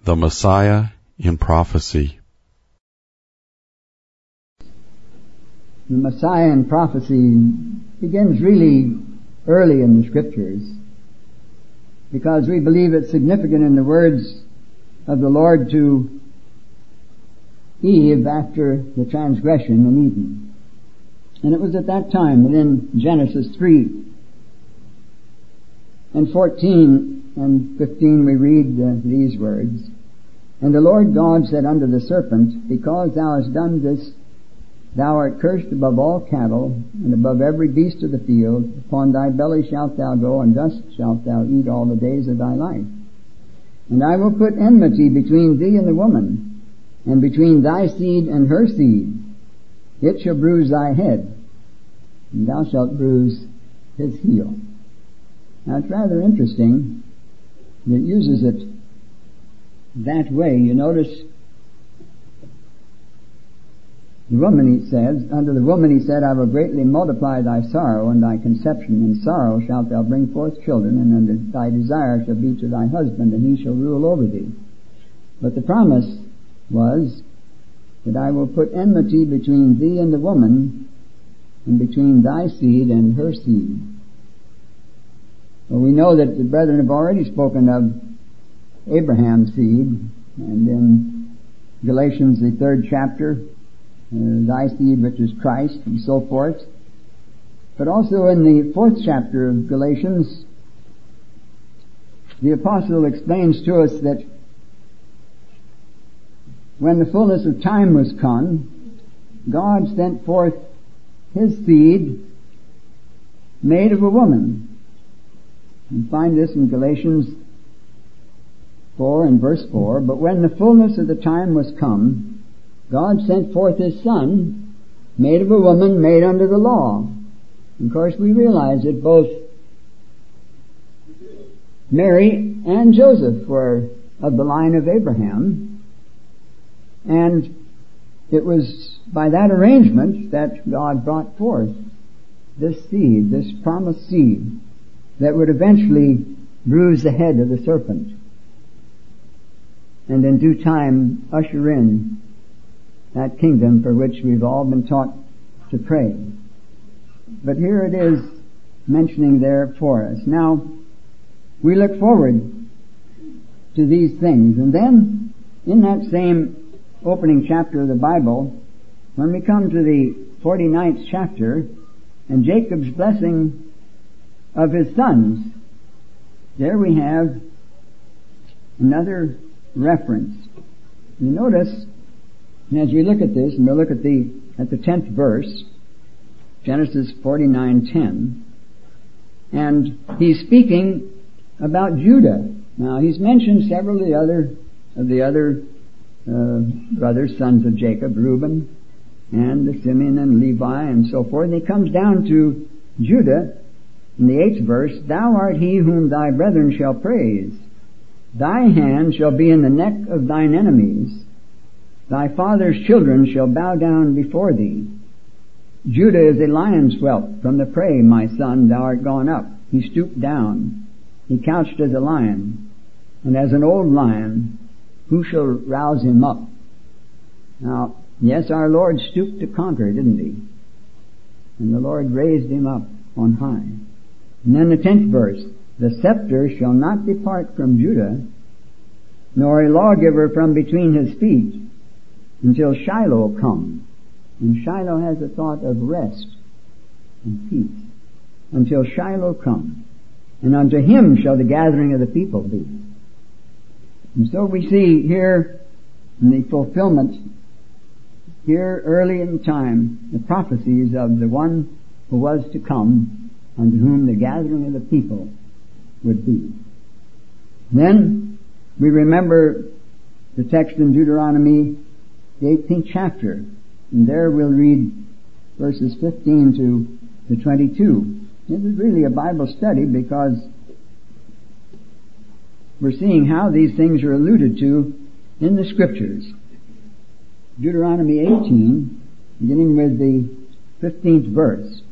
The Messiah in Prophecy. The Messiah in prophecy begins really early in the Scriptures, because we believe it's significant in the words of the Lord to Eve after the transgression in Eden. And it was at that time that in Genesis 3 and 14 and 15 we read these words, "And the Lord God said unto the serpent, Because thou hast done this, thou art cursed above all cattle, and above every beast of the field. Upon thy belly shalt thou go, and dust shalt thou eat all the days of thy life. And I will put enmity between thee and the woman, and between thy seed and her seed. It shall bruise thy head, and thou shalt bruise his heel." Now it's rather interesting that it uses it that way. You notice the woman, he says, unto the woman he said, "I will greatly multiply thy sorrow and thy conception. In sorrow shalt thou bring forth children, and thy desire shall be to thy husband, and he shall rule over thee." But the promise was that I will put enmity between thee and the woman, and between thy seed and her seed. Well, we know that the brethren have already spoken of Abraham's seed, and in Galatians, the 3rd chapter, thy seed which is Christ, and so forth. But also in the 4th chapter of Galatians, the apostle explains to us that when the fullness of time was come, God sent forth his seed made of a woman. You find this in Galatians 4 and verse 4. "But when the fullness of the time was come, God sent forth his Son, made of a woman, made under the law." And of course we realize that both Mary and Joseph were of the line of Abraham, and it was by that arrangement that God brought forth this seed, this promised seed, that would eventually bruise the head of the serpent, and in due time usher in that kingdom for which we've all been taught to pray. But here it is mentioning there for us. Now, we look forward to these things. And then, in that same opening chapter of the Bible, when we come to the 49th chapter, and Jacob's blessing of his sons, there we have another reference. You notice, and as we look at this, and we'll look at the 10th verse, Genesis 49:10, and he's speaking about Judah. Now he's mentioned several of the other brothers, sons of Jacob, Reuben, and the Simeon and Levi, and so forth. And he comes down to Judah in the 8th verse, "Thou art he whom thy brethren shall praise. Thy hand shall be in the neck of thine enemies. Thy father's children shall bow down before thee. Judah is a lion's whelp. From the prey, my son, thou art gone up. He stooped down. He couched as a lion. And as an old lion, who shall rouse him up?" Now, yes, our Lord stooped to conquer, didn't he? And the Lord raised him up on high. And then the 10th verse, "The scepter shall not depart from Judah, nor a lawgiver from between his feet, until Shiloh come." And Shiloh has a thought of rest and peace. "Until Shiloh come. And unto him shall the gathering of the people be." And so we see here in the fulfillment, here early in time, the prophecies of the one who was to come, unto whom the gathering of the people would be. Then we remember the text in Deuteronomy, the 18th chapter, and there we'll read verses 15 to 22. This is really a Bible study because we're seeing how these things are alluded to in the Scriptures. Deuteronomy 18, beginning with the 15th verse.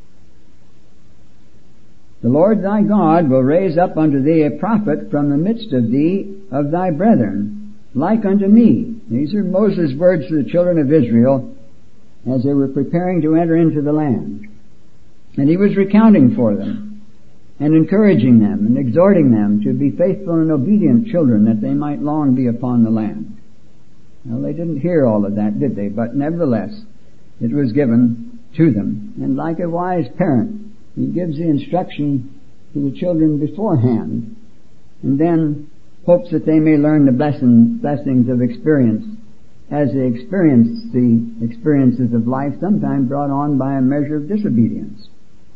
The Lord thy God will raise up unto thee a prophet from the midst of thee of thy brethren, like unto me. These are Moses' words to the children of Israel as they were preparing to enter into the land. And he was recounting for them and encouraging them and exhorting them to be faithful and obedient children that they might long be upon the land. Well, they didn't hear all of that, did they? But nevertheless, it was given to them. And like a wise parent, he gives the instruction to the children beforehand, and then hopes that they may learn the blessings of experience as they experience the experiences of life, sometimes brought on by a measure of disobedience.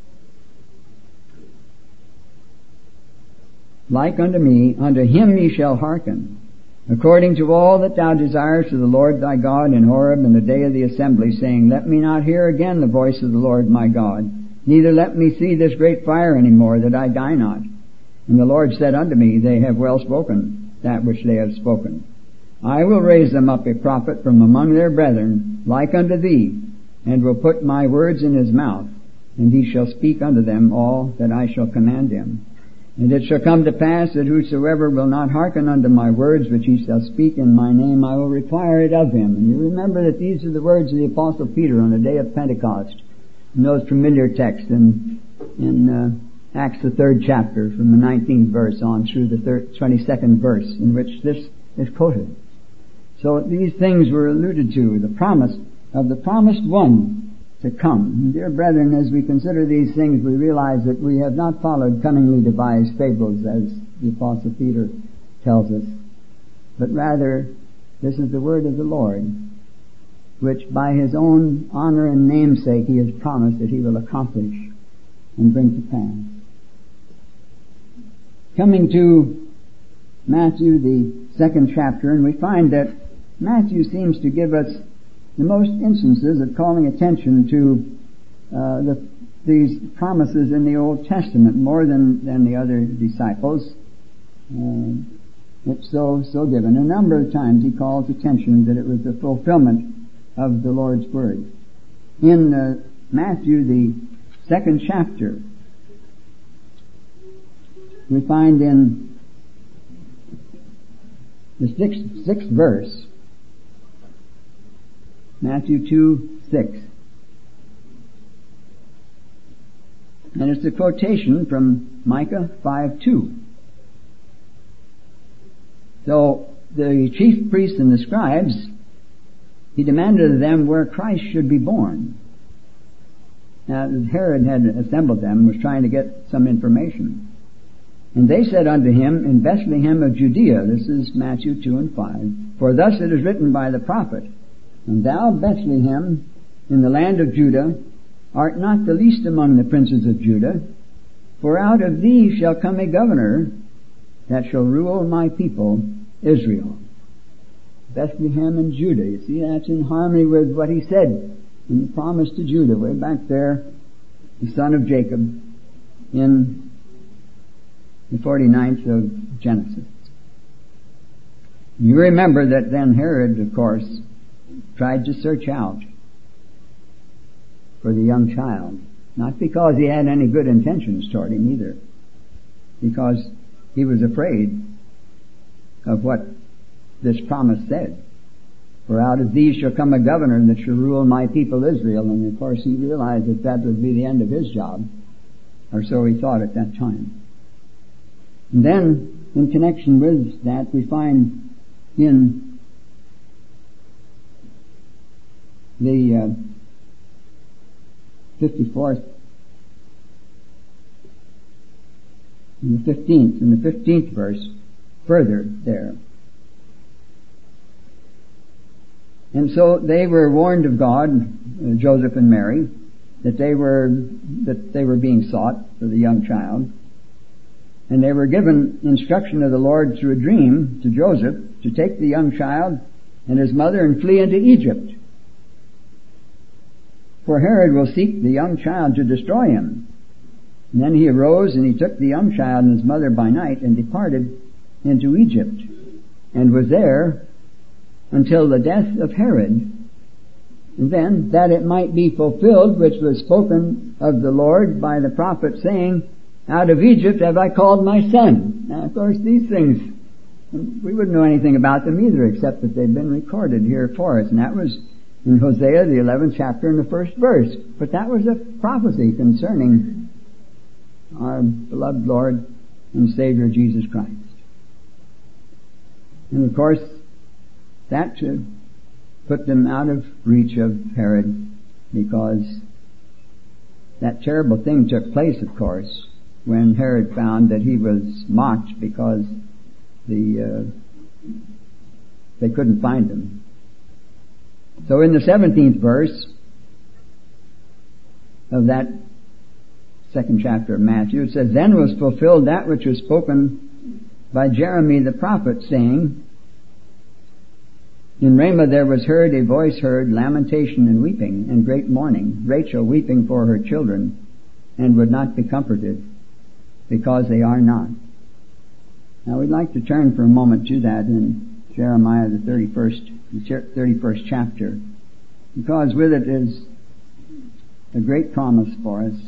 Like unto me, unto him ye shall hearken, according to all that thou desirest of the Lord thy God in Horeb in the day of the assembly, saying, Let me not hear again the voice of the Lord my God, neither let me see this great fire any more, that I die not. And the Lord said unto me, They have well spoken that which they have spoken. I will raise them up a prophet from among their brethren, like unto thee, and will put my words in his mouth, and he shall speak unto them all that I shall command him. And it shall come to pass that whosoever will not hearken unto my words which he shall speak in my name, I will require it of him. And you remember that these are the words of the Apostle Peter on the day of Pentecost, in those familiar texts in Acts the 3rd chapter, from the 19th verse on through the 22nd verse, in which this is quoted. So these things were alluded to, the promise of the promised one to come. And dear brethren, as we consider these things, we realize that we have not followed cunningly devised fables, as the Apostle Peter tells us, but rather this is the word of the Lord, which by his own honor and namesake he has promised that he will accomplish and bring to pass. Coming to Matthew, the 2nd chapter, and we find that Matthew seems to give us the most instances of calling attention to these promises in the Old Testament more than the other disciples. It's so given. A number of times he calls attention that it was the fulfillment of the Lord's word. In Matthew, the 2nd chapter, we find in the 6th verse, Matthew 2:6. And it's a quotation from Micah 5:2. So the chief priests and the scribes, he demanded of them where Christ should be born. Now Herod had assembled them and was trying to get some information. And they said unto him, In Bethlehem of Judea, this is Matthew 2:5, For thus it is written by the prophet, And thou, Bethlehem, in the land of Judah, art not the least among the princes of Judah, for out of thee shall come a governor that shall rule my people Israel. Bethlehem in Judah. You see, that's in harmony with what he said in the promise to Judah, way back there, the son of Jacob, in the 49th of Genesis. You remember that then Herod, of course, tried to search out for the young child, not because he had any good intentions toward him either, because he was afraid of what this promise said. For out of these shall come a governor that shall rule my people Israel. And of course he realized that that would be the end of his job, or so he thought at that time. And then, in connection with that, we find in the 54th, in the 15th verse, further there. And so they were warned of God, Joseph and Mary, that they were being sought for the young child. And they were given instruction of the Lord through a dream to Joseph to take the young child and his mother and flee into Egypt. For Herod will seek the young child to destroy him. And then he arose and he took the young child and his mother by night and departed into Egypt, and was there until the death of Herod. And then, that it might be fulfilled which was spoken of the Lord by the prophet, saying, Out of Egypt have I called my son. Now, of course, these things And we wouldn't know anything about them either, except that they've been recorded here for us. And that was in Hosea, the 11th chapter, and the 1st verse. But that was a prophecy concerning our beloved Lord and Savior Jesus Christ. And of course, that should put them out of reach of Herod, because that terrible thing took place, of course, when Herod found that he was mocked because they couldn't find him. So in the 17th verse of that 2nd chapter of Matthew, it says, "Then was fulfilled that which was spoken by Jeremy the prophet, saying, In Ramah there was heard a voice heard, lamentation and weeping, and great mourning, Rachel weeping for her children, and would not be comforted, because they are not." Now we'd like to turn for a moment to that in Jeremiah the 31st chapter, because with it is a great promise for us.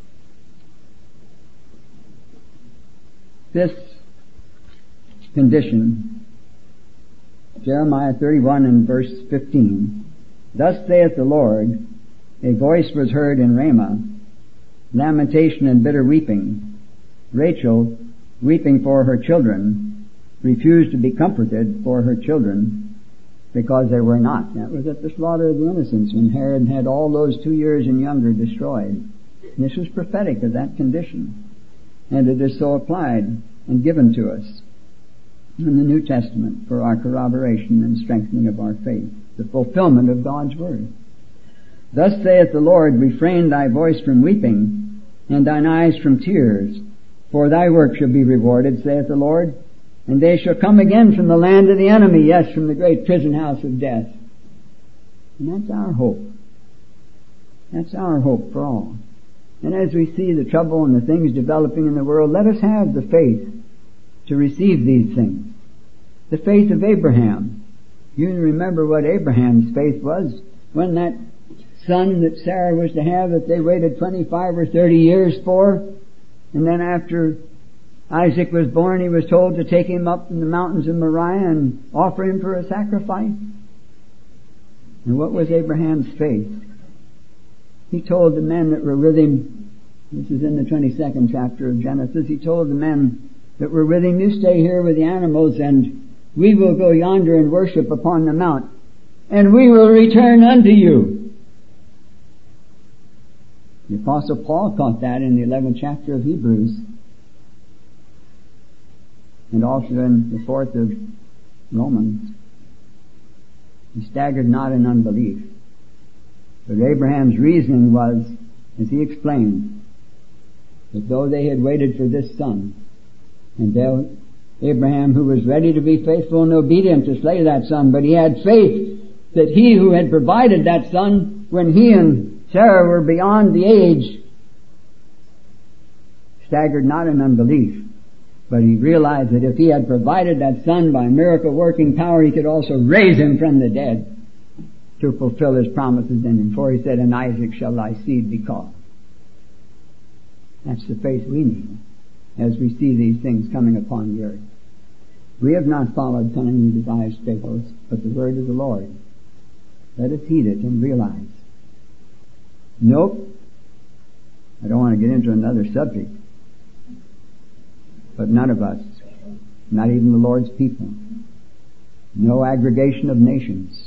This condition, Jeremiah 31 and verse 15, "Thus saith the Lord, a voice was heard in Ramah, lamentation and bitter weeping. Rachel, weeping for her children, refused to be comforted for her children, because they were not." That was at the slaughter of the innocents, when Herod had all those 2 years and younger destroyed. And this was prophetic of that condition. And it is so applied and given to us in the New Testament for our corroboration and strengthening of our faith, the fulfillment of God's Word. "Thus saith the Lord, refrain thy voice from weeping, and thine eyes from tears, for thy work shall be rewarded, saith the Lord, and they shall come again from the land of the enemy," yes, from the great prison house of death. And that's our hope. That's our hope for all. And as we see the trouble and the things developing in the world, let us have the faith to receive these things. The faith of Abraham. You remember what Abraham's faith was when that son that Sarah was to have, that they waited 25 or 30 years for, and then after Isaac was born, he was told to take him up in the mountains of Moriah and offer him for a sacrifice. And what was Abraham's faith? He told the men that were with him, this is in the 22nd chapter of Genesis, he told the men that were with him, "You stay here with the animals, and we will go yonder and worship upon the mount, and we will return unto you." The Apostle Paul caught that in the 11th chapter of Hebrews, and also in the 4th of Romans. He staggered not in unbelief. But Abraham's reasoning was, as he explained, that though they had waited for this son, and though Abraham, who was ready to be faithful and obedient to slay that son, but he had faith that he who had provided that son, when he and Sarah were beyond the age, staggered not in unbelief, but he realized that if he had provided that son by miracle working power, he could also raise him from the dead to fulfill his promises in him. For he said, "In Isaac shall thy seed be called." That's the faith we need as we see these things coming upon the earth. We have not followed cunningly devised fables, but the word of the Lord. Let us heed it and realize. Nope. I don't want to get into another subject. But none of us, not even the Lord's people, no aggregation of nations,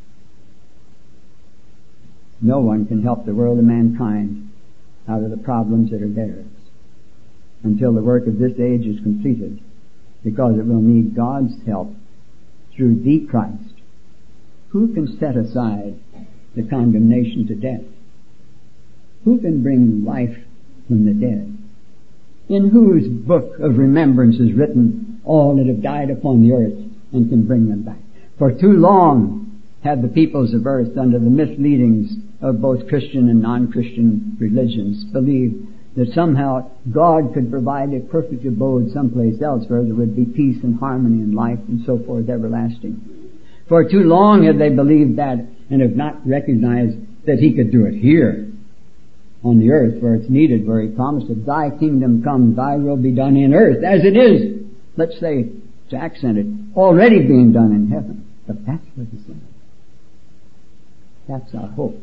no one can help the world of mankind out of the problems that are theirs until the work of this age is completed, because it will need God's help through the Christ. Who can set aside the condemnation to death? Who can bring life from the dead? In whose book of remembrance is written all that have died upon the earth and can bring them back? For too long have the peoples of earth, under the misleadings of both Christian and non-Christian religions, believed that somehow God could provide a perfect abode someplace else where there would be peace and harmony and life and so forth everlasting. For too long have they believed that and have not recognized that He could do it here on the earth where it's needed, where He promised that Thy kingdom come, Thy will be done in earth as it is, let's say, to accent it, already being done in heaven. But that's where the sin is. That's our hope.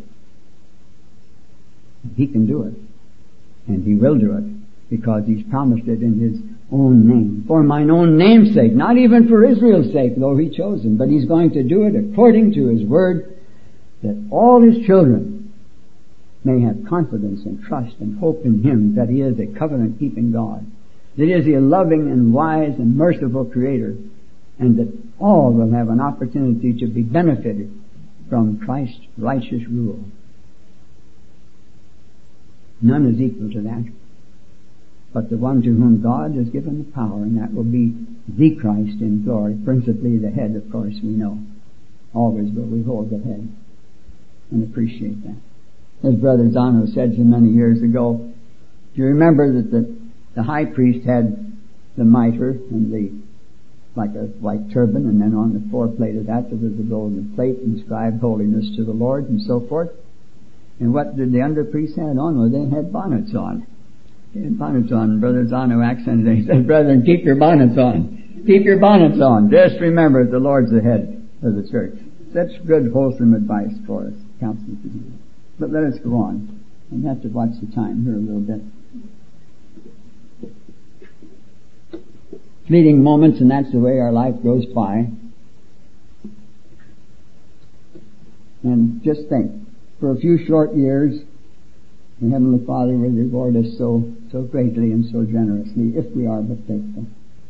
He can do it. And He will do it. Because He's promised it in His own name. For mine own name's sake. Not even for Israel's sake, though He chose them. But He's going to do it according to His word, that all His children may have confidence and trust and hope in Him, that He is a covenant-keeping God. That He is a loving and wise and merciful Creator. And that all will have an opportunity to be benefited from Christ's righteous rule. None is equal to that. But the one to whom God has given the power, and that will be the Christ in glory, principally the head, of course, we know. Always will we hold the head and appreciate that. As Brother Zano said so many years ago, do you remember that the high priest had the mitre and like a white turban, and then on the foreplate of that there was a golden plate inscribed holiness to the Lord and so forth. And what did the under priests have on? Well, they had bonnets on. They had bonnets on. Brother Zano accented it. He said, brethren, keep your bonnets on. Keep your bonnets on. Just remember that the Lord's the head of the church. Such good, wholesome advice for us. Counsel to do. But let us go on. I have to watch the time here a little bit. Fleeting moments, and that's the way our life goes by. And just think, for a few short years, the Heavenly Father will reward us so greatly and so generously, if we are but faithful.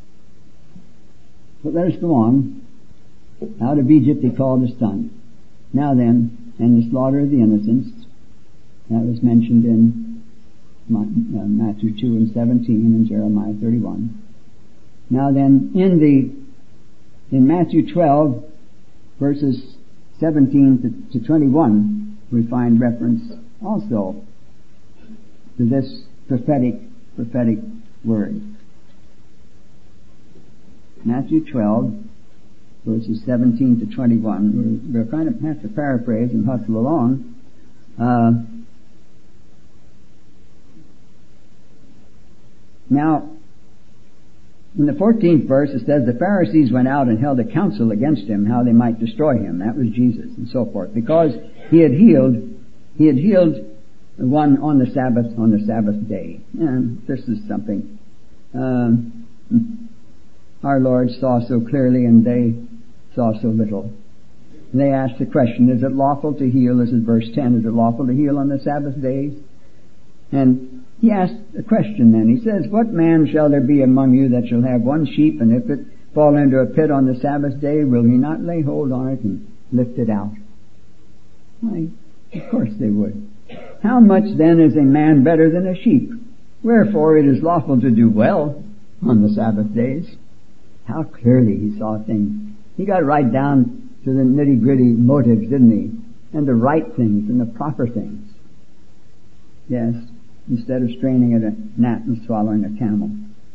But let us go on. Out of Egypt He called His Son. Now then, and the slaughter of the innocents, that was mentioned in Matthew 2 and 17 and Jeremiah 31. Now then, in Matthew 12, verses 17 to 21, we find reference also to this prophetic word. Matthew 12, verses 17 to 21. We're kind of have to paraphrase and hustle along. Now, in the 14th verse it says, the Pharisees went out and held a council against Him, how they might destroy Him. That was Jesus and so forth. Because He had healed one on the Sabbath day. And this is something our Lord saw so clearly and they saw so little. And they asked the question, is it lawful to heal? This is verse 10. Is it lawful to heal on the Sabbath days? And He asked a question then. He says, what man shall there be among you that shall have one sheep, and if it fall into a pit on the Sabbath day, will he not lay hold on it and lift it out? Why, of course they would. How much then is a man better than a sheep? Wherefore it is lawful to do well on the Sabbath days. How clearly He saw things. He got right down to the nitty-gritty motives, didn't He? And the right things and the proper things. Yes. Instead of straining at a gnat and swallowing a camel.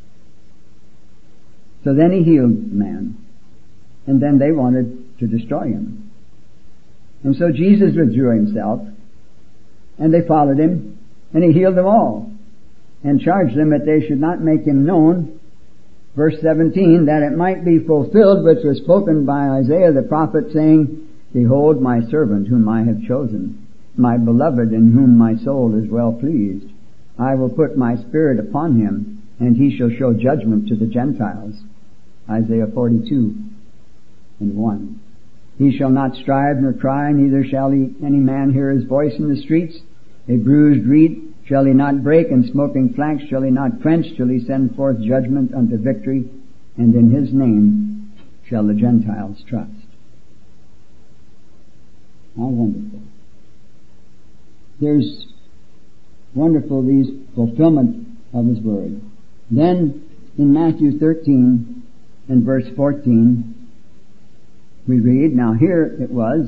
So then He healed the man. And then they wanted to destroy Him. And so Jesus withdrew Himself. And they followed Him. And He healed them all. And charged them that they should not make Him known. Verse 17, that it might be fulfilled which was spoken by Isaiah the prophet, saying, behold my servant whom I have chosen, my beloved in whom my soul is well pleased. I will put my spirit upon him, and he shall show judgment to the Gentiles. Isaiah 42 and 1. He shall not strive nor cry, neither shall any man hear his voice in the streets. A bruised reed shall he not break, and smoking flax shall he not quench, till he send forth judgment unto victory, and in his name shall the Gentiles trust. How wonderful. There's wonderful these fulfillment of His word. Then in Matthew 13 and verse 14 we read, now here it was,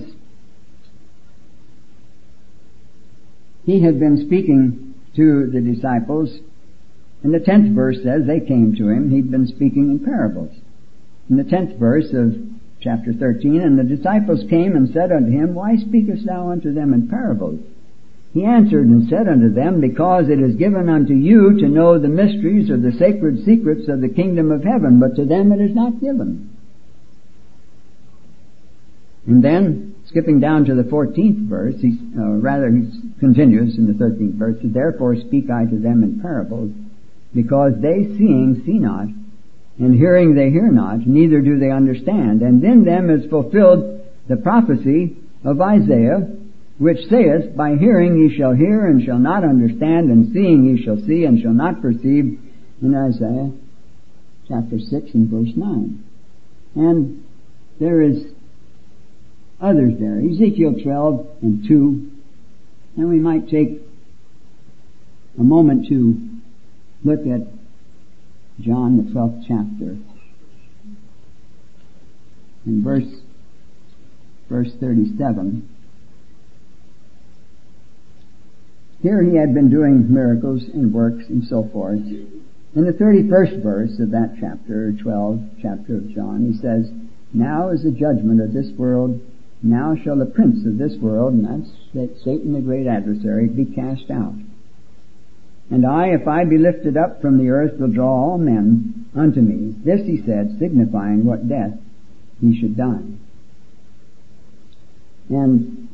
He had been speaking to the disciples, and the 10th verse says they came to Him. He'd been speaking in parables. In the 10th verse of chapter 13, and the disciples came and said unto Him, why speakest thou unto them in parables? He answered and said unto them, Because it is given unto you to know the mysteries or the sacred secrets of the kingdom of heaven, but to them it is not given. And then, skipping down to the 14th verse, he continues in the 13th verse, Therefore speak I to them in parables, because they seeing see not, and hearing they hear not, neither do they understand. And in them is fulfilled the prophecy of Isaiah, which saith, By hearing ye shall hear and shall not understand, and seeing ye shall see and shall not perceive, in Isaiah chapter 6 and verse 9. And there is others there, Ezekiel 12 and 2, and we might take a moment to look at John the 12th chapter, in verse 37. Here he had been doing miracles and works and so forth. In the 31st verse of that chapter, 12 chapter of John, he says, Now is the judgment of this world, now shall the prince of this world, and that's Satan the great adversary, be cast out. And I, if I be lifted up from the earth, will draw all men unto me. This he said, signifying what death he should die. And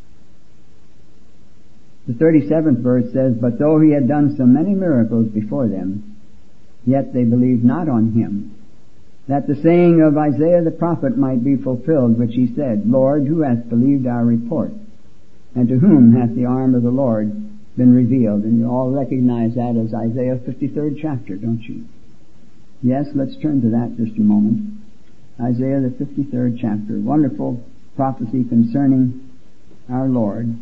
the 37th verse says, But though he had done so many miracles before them, yet they believed not on him, that the saying of Isaiah the prophet might be fulfilled, which he said, Lord, who hath believed our report? And to whom hath the arm of the Lord been revealed? And you all recognize that as Isaiah 53rd chapter, don't you? Yes, let's turn to that just a moment. Isaiah the 53rd chapter, wonderful prophecy concerning our Lord.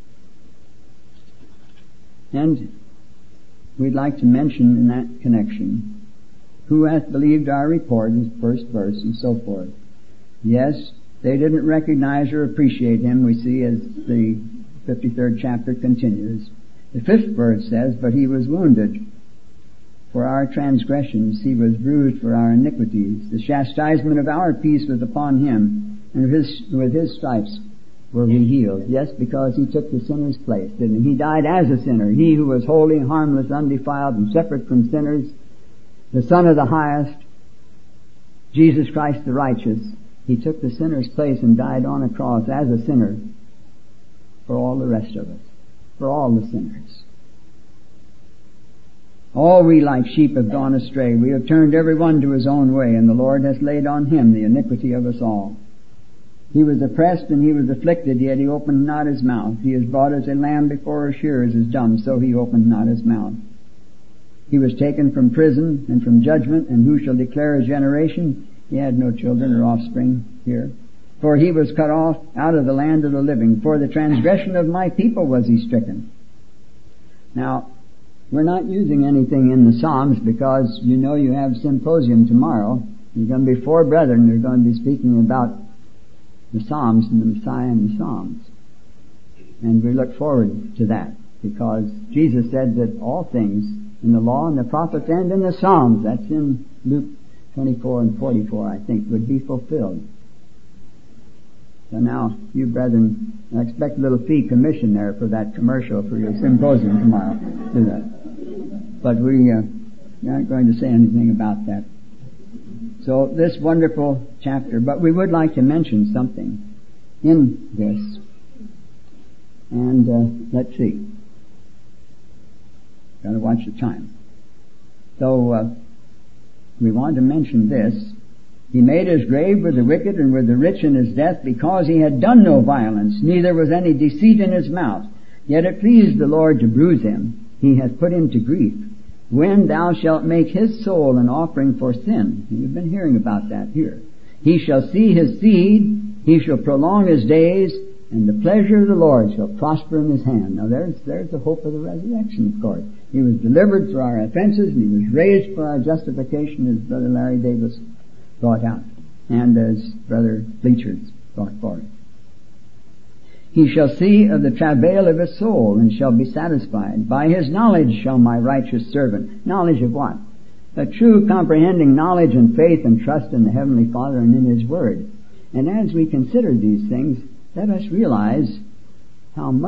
And we'd like to mention in that connection, who hath believed our report, is the first verse, and so forth. Yes, they didn't recognize or appreciate him, we see as the 53rd chapter continues. The 5th verse says, But he was wounded for our transgressions, he was bruised for our iniquities. The chastisement of our peace was upon him, and with his stripes were we healed. Yes, because he took the sinner's place, didn't he? He died as a sinner. He who was holy, harmless, undefiled, and separate from sinners, the Son of the highest, Jesus Christ the righteous, he took the sinner's place and died on a cross as a sinner for all the rest of us, for all the sinners. All we like sheep have gone astray. We have turned every one to his own way, and the Lord has laid on him the iniquity of us all. He was oppressed and he was afflicted, yet he opened not his mouth. He is brought as a lamb before her shearers is dumb, so he opened not his mouth. He was taken from prison and from judgment, and who shall declare his generation? He had no children or offspring here. For he was cut off out of the land of the living. For the transgression of my people was he stricken. Now, we're not using anything in the Psalms because you know you have symposium tomorrow. You're going to be 4 brethren who are going to be speaking about the Psalms and the Messiah and the Psalms. And we look forward to that because Jesus said that all things in the law and the prophets and in the Psalms, that's in Luke 24 and 44, I think, would be fulfilled. So now, you brethren, I expect a little fee commission there for that commercial for your symposium tomorrow. Do that. But we aren't going to say anything about that. So this wonderful chapter, but we would like to mention something in this. And let's see. Got to watch the time. So we want to mention this. He made his grave with the wicked and with the rich in his death, because he had done no violence, neither was any deceit in his mouth. Yet it pleased the Lord to bruise him. He hath put him to grief. When thou shalt make his soul an offering for sin. You've been hearing about that here. He shall see his seed, he shall prolong his days, and the pleasure of the Lord shall prosper in his hand. Now there's the hope of the resurrection, of course. He was delivered for our offenses, and he was raised for our justification, as Brother Larry Davis brought out, and as Brother Bleachers brought forth. He shall see of the travail of his soul, and shall be satisfied. By his knowledge shall my righteous servant. Knowledge of what? A true comprehending knowledge and faith and trust in the Heavenly Father and in his Word. And as we consider these things, let us realize how much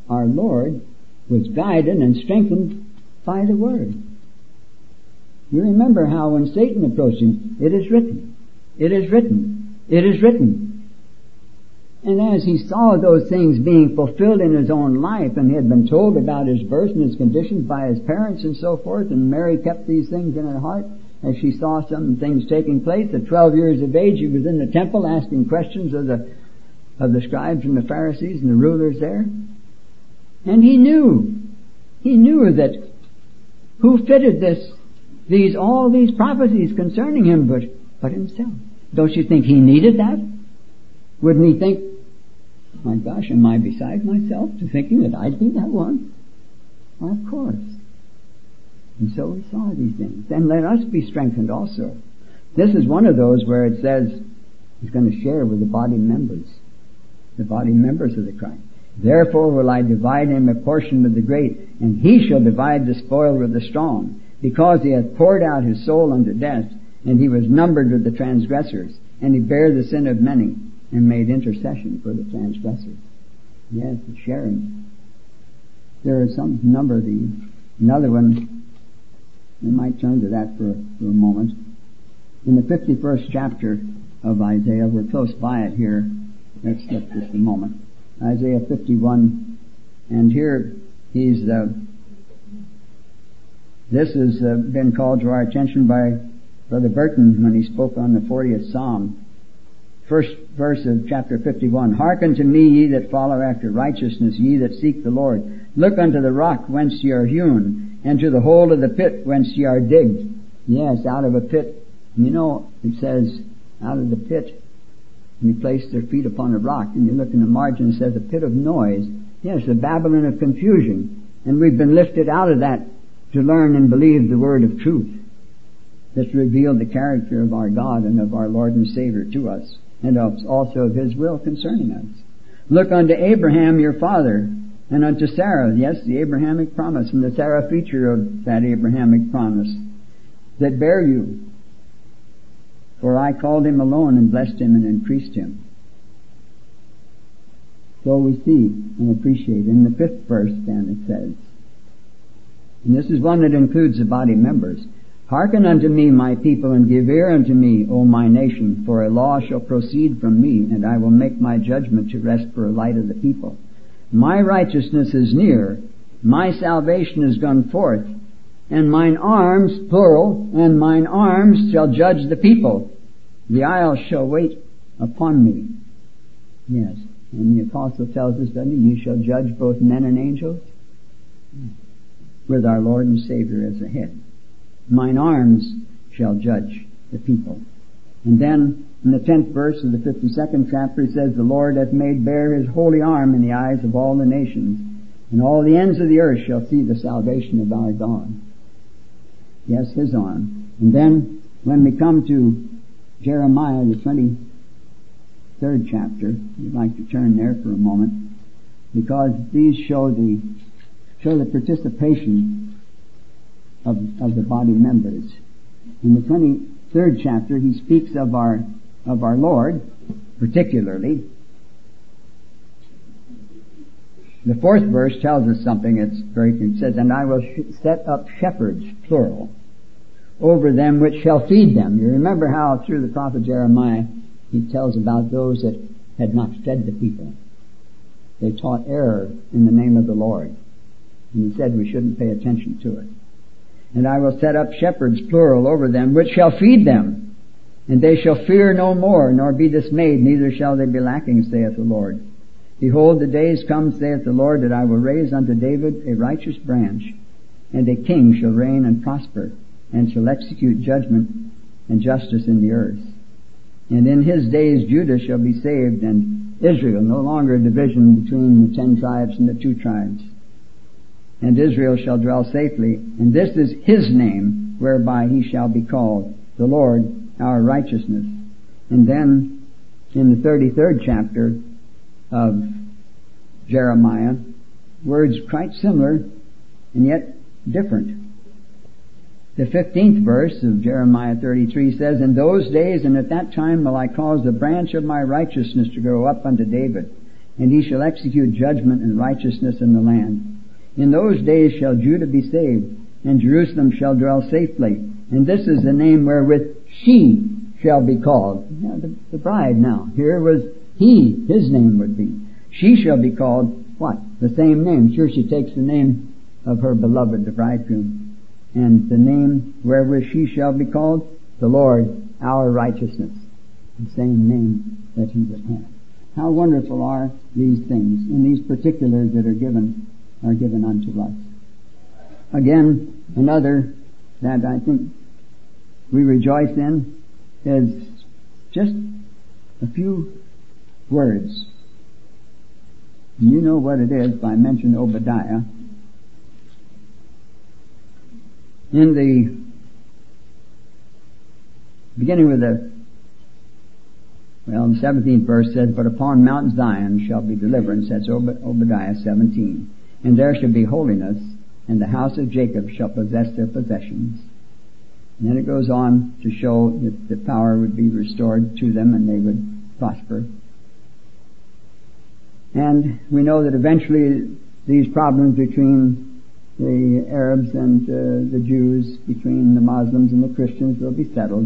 our Lord was guided and strengthened by the Word. You remember how when Satan approached him, it is written, it is written, it is written. And as he saw those things being fulfilled in his own life, and he had been told about his birth and his conditions by his parents and so forth, and Mary kept these things in her heart, as she saw some things taking place. At 12 years of age, he was in the temple asking questions of the scribes and the Pharisees and the rulers there. And he knew that who fitted all these prophecies concerning him but himself. Don't you think he needed that? Wouldn't he think, my gosh, am I beside myself to thinking that I'd be that one? Well, of course. And so we saw these things. And let us be strengthened also. This is one of those where it says he's going to share with the body members of the Christ. Therefore will I divide him a portion with the great, and he shall divide the spoil with the strong, because he hath poured out his soul unto death, and he was numbered with the transgressors, and he bare the sin of many, and made intercession for the transgressors. Yes, the sharing. There are some number of these. Another one, we might turn to that for a moment. In the 51st chapter of Isaiah, we're close by it here. Let's look just a moment. Isaiah 51, and here this has been called to our attention by Brother Burton when he spoke on the 40th Psalm. First verse of chapter 51. Hearken to me, ye that follow after righteousness, ye that seek the Lord. Look unto the rock whence ye are hewn, and to the hole of the pit whence ye are digged. Yes, out of a pit. You know, it says, out of the pit, and he placed their feet upon a rock, and you look in the margin, it says a pit of noise. Yes, a Babylon of confusion. And we've been lifted out of that to learn and believe the word of truth that's revealed the character of our God and of our Lord and Savior to us, and also of His will concerning us. Look unto Abraham your father, and unto Sarah, yes, the Abrahamic promise, and the Sarah feature of that Abrahamic promise, that bear you. For I called him alone and blessed him and increased him. So we see and appreciate. In the 5th verse then it says, and this is one that includes the body members, Hearken unto me, my people, and give ear unto me, O my nation, for a law shall proceed from me, and I will make my judgment to rest for a light of the people. My righteousness is near, my salvation is gone forth, and mine arms, plural, and mine arms shall judge the people. The isles shall wait upon me. Yes, and the apostle tells us, doesn't he, you shall judge both men and angels, with our Lord and Savior as a head. Mine arms shall judge the people. And then in the 10th verse of the 52nd chapter it says, the Lord hath made bare his holy arm in the eyes of all the nations, and all the ends of the earth shall see the salvation of our God. Yes, his arm. And then when we come to Jeremiah, the 23rd chapter, we'd like to turn there for a moment, because these show the participation of the body members. In the 23rd chapter, he speaks of our Lord, particularly. The 4th verse tells us something. It says, and I will set up shepherds, plural, over them which shall feed them. You remember how through the prophet Jeremiah he tells about those that had not fed the people. They taught error in the name of the Lord. And he said we shouldn't pay attention to it. And I will set up shepherds, plural, over them, which shall feed them. And they shall fear no more, nor be dismayed, neither shall they be lacking, saith the Lord. Behold, the days come, saith the Lord, that I will raise unto David a righteous branch, and a king shall reign and prosper, and shall execute judgment and justice in the earth. And in his days Judah shall be saved, and Israel, no longer a division between the 10 tribes and the 2 tribes. And Israel shall dwell safely, and this is his name, whereby he shall be called, the Lord our righteousness. And then, in the 33rd chapter of Jeremiah, words quite similar, and yet different. The 15th verse of Jeremiah 33 says, in those days and at that time will I cause the branch of my righteousness to grow up unto David, and he shall execute judgment and righteousness in the land. In those days shall Judah be saved, and Jerusalem shall dwell safely. And this is the name wherewith she shall be called. Now, the bride now. Here was he, his name would be. She shall be called what? The same name. Sure, she takes the name of her beloved, the bridegroom. And the name wherewith she shall be called, the Lord, our righteousness. The same name that he would have. How wonderful are these things, and these particulars that are given unto us. Again, another that I think we rejoice in is just a few words. And you know what it is by mentioning Obadiah. In the beginning with the 17th verse says, but upon Mount Zion shall be deliverance. That's Obadiah 17. And there shall be holiness, and the house of Jacob shall possess their possessions. And then it goes on to show that the power would be restored to them and they would prosper. And we know that eventually these problems between the Arabs and the Jews, between the Muslims and the Christians, will be settled.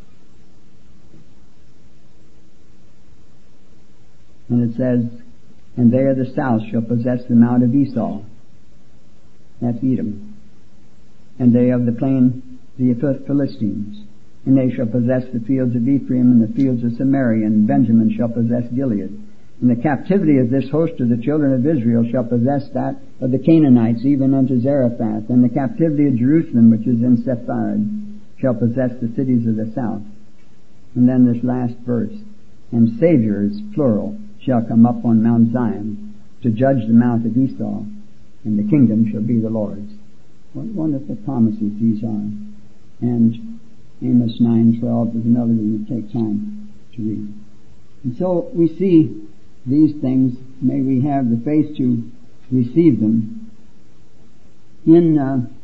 And it says, and they of the south shall possess the mount of Esau. That's Edom. And they of the plain, the Philistines. And they shall possess the fields of Ephraim and the fields of Samaria, and Benjamin shall possess Gilead. And the captivity of this host of the children of Israel shall possess that of the Canaanites, even unto Zarephath. And the captivity of Jerusalem, which is in Sepharad, shall possess the cities of the south. And then this last verse, and saviors, plural, shall come up on Mount Zion to judge the mount of Esau, and the kingdom shall be the Lord's. What wonderful promises these are. And Amos 9:12 is another that we take time to read. And so we see these things. May we have the faith to receive them. In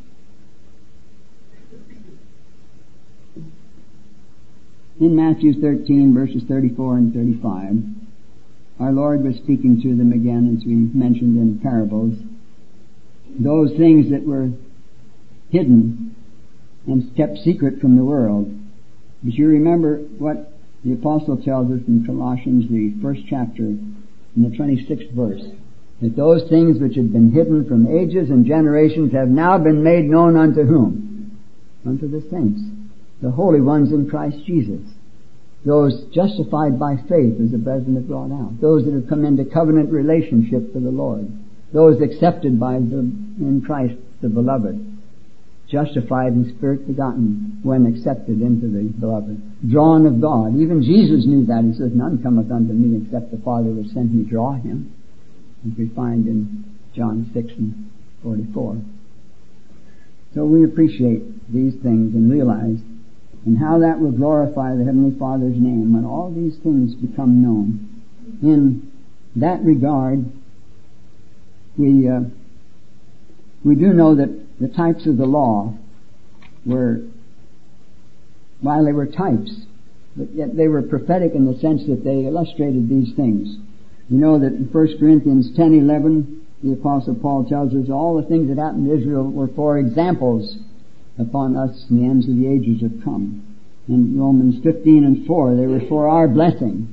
Matthew 13 verses 34 and 35, our Lord was speaking to them again, as we mentioned in parables, those things that were hidden and kept secret from the world. But you remember what the Apostle tells us in Colossians, the first chapter, in the 26th verse, that those things which had been hidden from ages and generations have now been made known unto whom? Unto the saints, the holy ones in Christ Jesus. Those justified by faith, as the brethren have brought out. Those that have come into covenant relationship with the Lord. Those accepted in Christ the beloved. Justified and spirit begotten when accepted into the beloved. Drawn of God. Even Jesus knew that. He says, none cometh unto me except the Father which sent me draw him. As we find in John 6 and 44. So we appreciate these things and realize and how that will glorify the Heavenly Father's name when all these things become known. In that regard, we do know that the types of the law were, while they were types, but yet they were prophetic in the sense that they illustrated these things. You know that in 1 Corinthians 10:11, the Apostle Paul tells us all the things that happened to Israel were for examples upon us, and the ends of the ages have come. In Romans 15:4, they were for our blessing,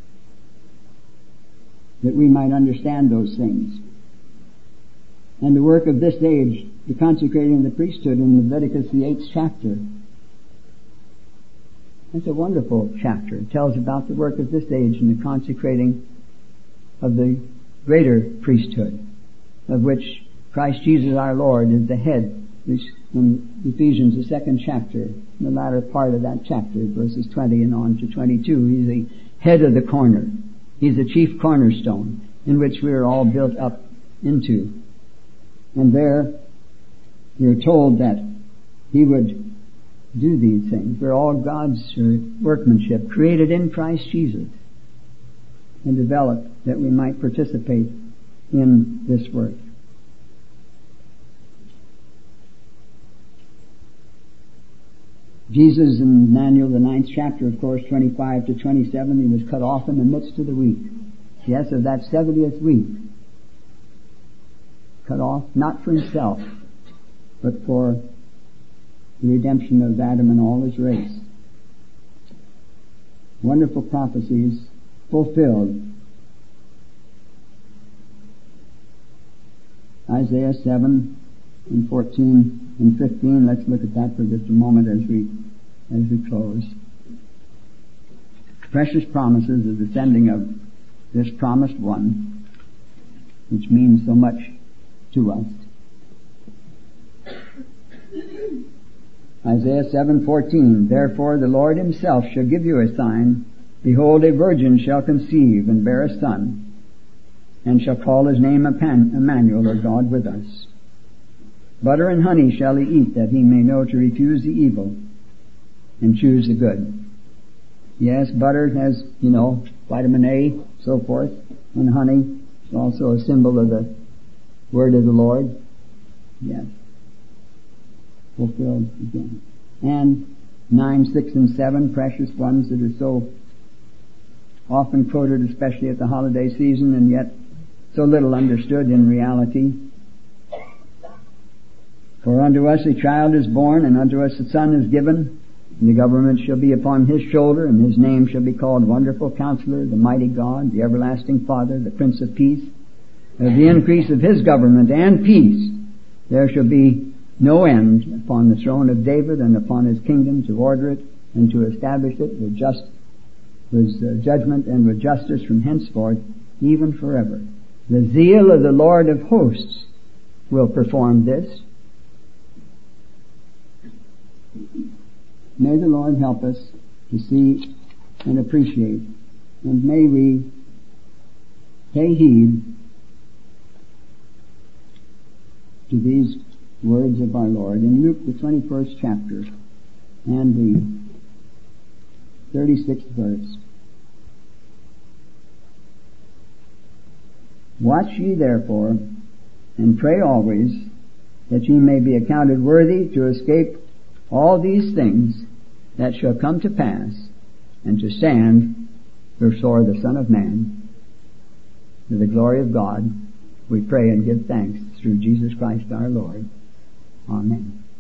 that we might understand those things. And the work of this age, the consecrating of the priesthood in Leviticus the 8th chapter. That's a wonderful chapter. It tells about the work of this age and the consecrating of the greater priesthood, of which Christ Jesus our Lord is the head. In Ephesians, the 2nd chapter, in the latter part of that chapter, verses 20 and on to 22, he's the head of the corner. He's the chief cornerstone in which we are all built up into. And there we're told that he would do these things. We're all God's workmanship, created in Christ Jesus, and developed that we might participate in this work. Jesus in Daniel, the 9th chapter, of course, 25 to 27, he was cut off in the midst of the wheat. Yes, of that 70th week. Cut off, not for himself, but for the redemption of Adam and all his race. Wonderful prophecies fulfilled. Isaiah 7 and 14 and 15. Let's look at that for just a moment as we close. Precious promises of the sending of this promised one, which means so much to us. Isaiah 7:14. Therefore the Lord himself shall give you a sign. Behold, a virgin shall conceive and bear a son, and shall call his name Emmanuel, or God with us. Butter and honey shall he eat, that he may know to refuse the evil and choose the good. Yes, butter has, vitamin A, so forth, and honey is also a symbol of the word of the Lord. Yes. Fulfilled again. And 9, 6, and 7, precious ones that are so often quoted, especially at the holiday season, and yet so little understood in reality. For unto us a child is born, and unto us a son is given, and the government shall be upon his shoulder, and his name shall be called Wonderful Counselor, the Mighty God, the Everlasting Father, the Prince of Peace. Of the increase of his government and peace there shall be no end upon the throne of David and upon his kingdom, to order it and to establish it with judgment and with justice from henceforth, even forever. The zeal of the Lord of hosts will perform this. May the Lord help us to see and appreciate, and may we pay heed to these words of our Lord in Luke the 21st chapter and the 36th verse. Watch ye therefore, and pray always, that ye may be accounted worthy to escape all these things that shall come to pass, and to stand before the Son of Man. To the glory of God, we pray and give thanks through Jesus Christ our Lord. Amen.